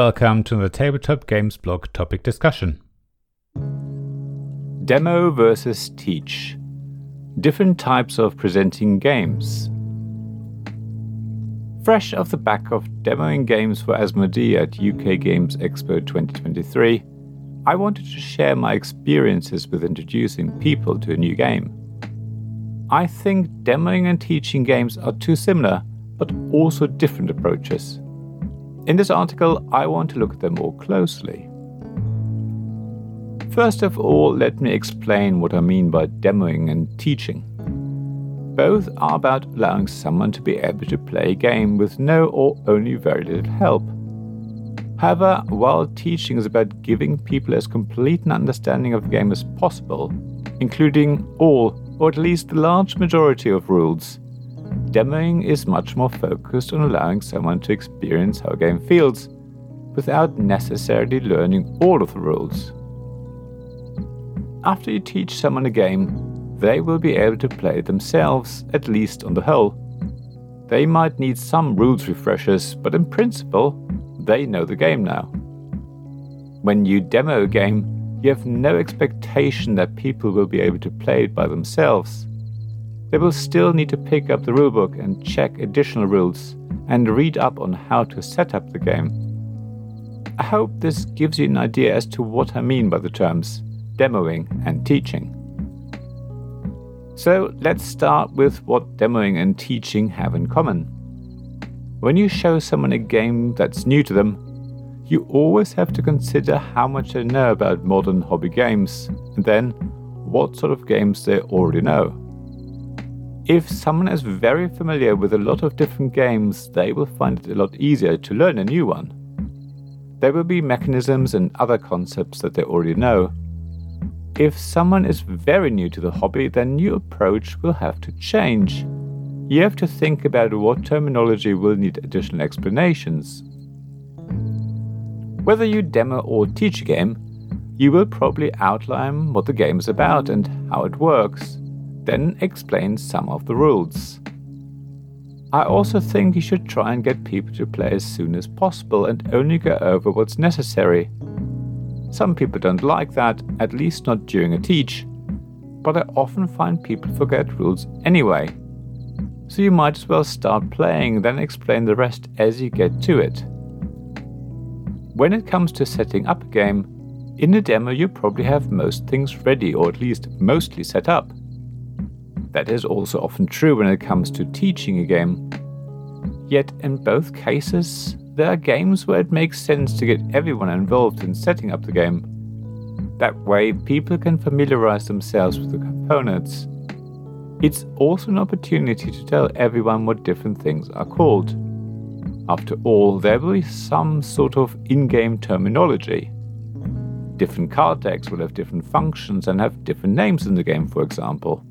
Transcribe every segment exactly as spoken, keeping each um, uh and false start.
welcome to the Tabletop Games blog topic discussion. Demo versus teach. Different types of presenting games. Fresh off the back of demoing games for Asmodee at U K Games Expo twenty twenty-three, I wanted to share my experiences with introducing people to a new game. I think demoing and teaching games are two similar, but also different approaches. In this article, I want to look at them more closely. First of all, let me explain what I mean by demoing and teaching. Both are about allowing someone to be able to play a game with no or only very little help. However, while teaching is about giving people as complete an understanding of the game as possible, including all or at least the large majority of rules, demoing is much more focused on allowing someone to experience how a game feels, without necessarily learning all of the rules. After you teach someone a game, they will be able to play it themselves, at least on the whole. They might need some rules refreshers, but in principle, they know the game now. When you demo a game, you have no expectation that people will be able to play it by themselves. They will still need to pick up the rulebook and check additional rules and read up on how to set up the game. I hope this gives you an idea as to what I mean by the terms demoing and teaching. So let's start with what demoing and teaching have in common. When you show someone a game that's new to them, you always have to consider how much they know about modern hobby games, and then what sort of games they already know. If someone is very familiar with a lot of different games, they will find it a lot easier to learn a new one. There will be mechanisms and other concepts that they already know. If someone is very new to the hobby, then your approach will have to change. You have to think about what terminology will need additional explanations. Whether you demo or teach a game, you will probably outline what the game is about and how it works, then explain some of the rules. I also think you should try and get people to play as soon as possible and only go over what's necessary. Some people don't like that, at least not during a teach, but I often find people forget rules anyway. So you might as well start playing, then explain the rest as you get to it. When it comes to setting up a game, in a demo you probably have most things ready, or at least mostly set up. That is also often true when it comes to teaching a game. Yet in both cases, there are games where it makes sense to get everyone involved in setting up the game. That way, people can familiarize themselves with the components. It's also an opportunity to tell everyone what different things are called. After all, there will be some sort of in-game terminology. Different card decks will have different functions and have different names in the game, for example.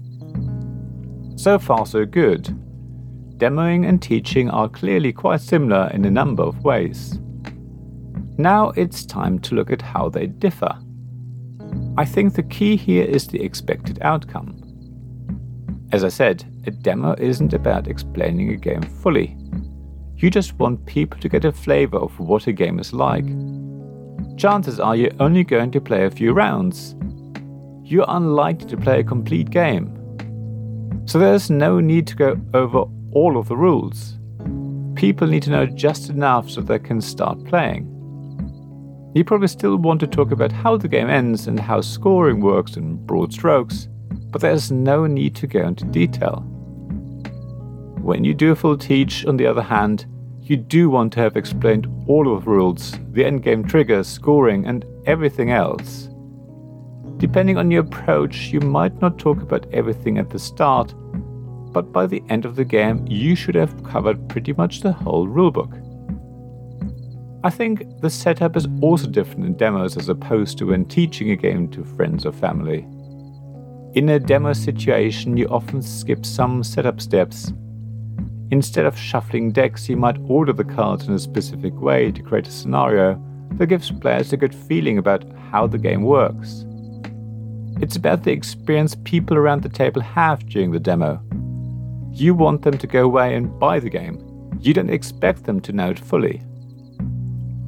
So far, so good. Demoing and teaching are clearly quite similar in a number of ways. Now it's time to look at how they differ. I think the key here is the expected outcome. As I said, a demo isn't about explaining a game fully. You just want people to get a flavor of what a game is like. Chances are you're only going to play a few rounds. You're unlikely to play a complete game. So there's no need to go over all of the rules. People need to know just enough so they can start playing. You probably still want to talk about how the game ends and how scoring works in broad strokes, but there's no need to go into detail. When you do a full teach, on the other hand, you do want to have explained all of the rules, the endgame triggers, scoring, and everything else. Depending on your approach, you might not talk about everything at the start, but by the end of the game, you should have covered pretty much the whole rulebook. I think the setup is also different in demos as opposed to when teaching a game to friends or family. In a demo situation, you often skip some setup steps. Instead of shuffling decks, you might order the cards in a specific way to create a scenario that gives players a good feeling about how the game works. It's about the experience people around the table have during the demo. You want them to go away and buy the game. You don't expect them to know it fully.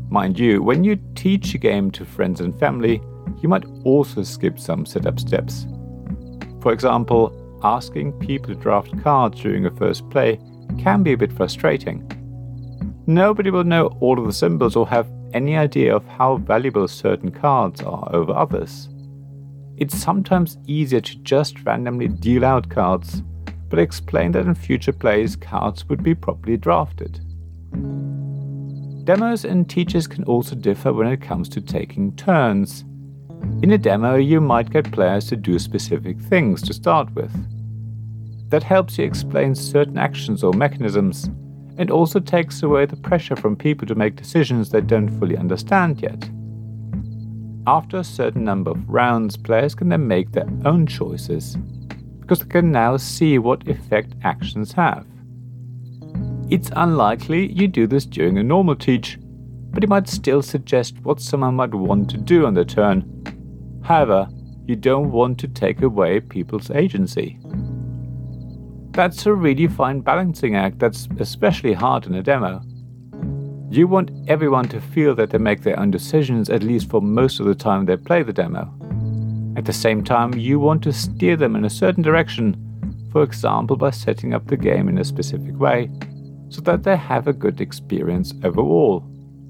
Mind you, when you teach a game to friends and family, you might also skip some setup steps. For example, asking people to draft cards during a first play can be a bit frustrating. Nobody will know all of the symbols or have any idea of how valuable certain cards are over others. It's sometimes easier to just randomly deal out cards, but explain that in future plays cards would be properly drafted. Demos and teachers can also differ when it comes to taking turns. In a demo, you might get players to do specific things to start with. That helps you explain certain actions or mechanisms, and also takes away the pressure from people to make decisions they don't fully understand yet. After a certain number of rounds, players can then make their own choices, because they can now see what effect actions have. It's unlikely you do this during a normal teach, but you might still suggest what someone might want to do on their turn. However, you don't want to take away people's agency. That's a really fine balancing act that's especially hard in a demo. You want everyone to feel that they make their own decisions at least for most of the time they play the demo. At the same time, you want to steer them in a certain direction, for example by setting up the game in a specific way, so that they have a good experience overall.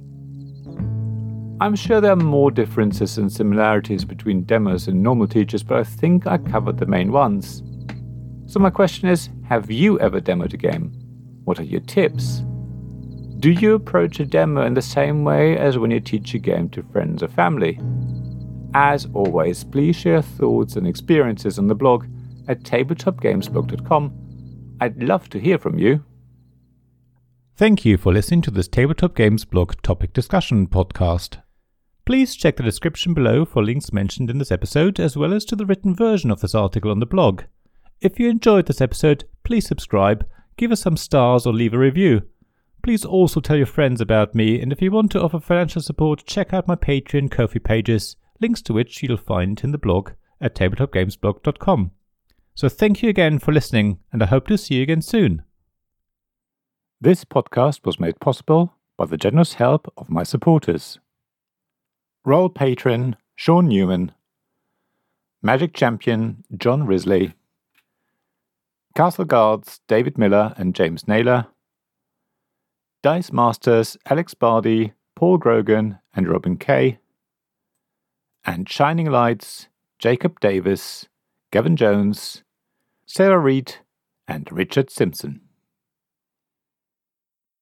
I'm sure there are more differences and similarities between demos and normal teachers, but I think I covered the main ones. So my question is, have you ever demoed a game? What are your tips? Do you approach a demo in the same way as when you teach a game to friends or family? As always, please share thoughts and experiences on the blog at tabletop games blog dot com. I'd love to hear from you. Thank you for listening to this Tabletop Games Blog topic discussion podcast. Please check the description below for links mentioned in this episode, as well as to the written version of this article on the blog. If you enjoyed this episode, please subscribe, give us some stars or leave a review. Please also tell your friends about me, and if you want to offer financial support, check out my Patreon and Ko-fi pages, links to which you'll find in the blog at tabletop games blog dot com. So thank you again for listening, and I hope to see you again soon. This podcast was made possible by the generous help of my supporters. Royal Patron Sean Newman, Magic Champion John Risley, Castle Guards David Miller and James Naylor, Dice Masters Alex Bardi, Paul Grogan and Robin Kay, and Shining Lights Jacob Davis, Gavin Jones, Sarah Reed and Richard Simpson.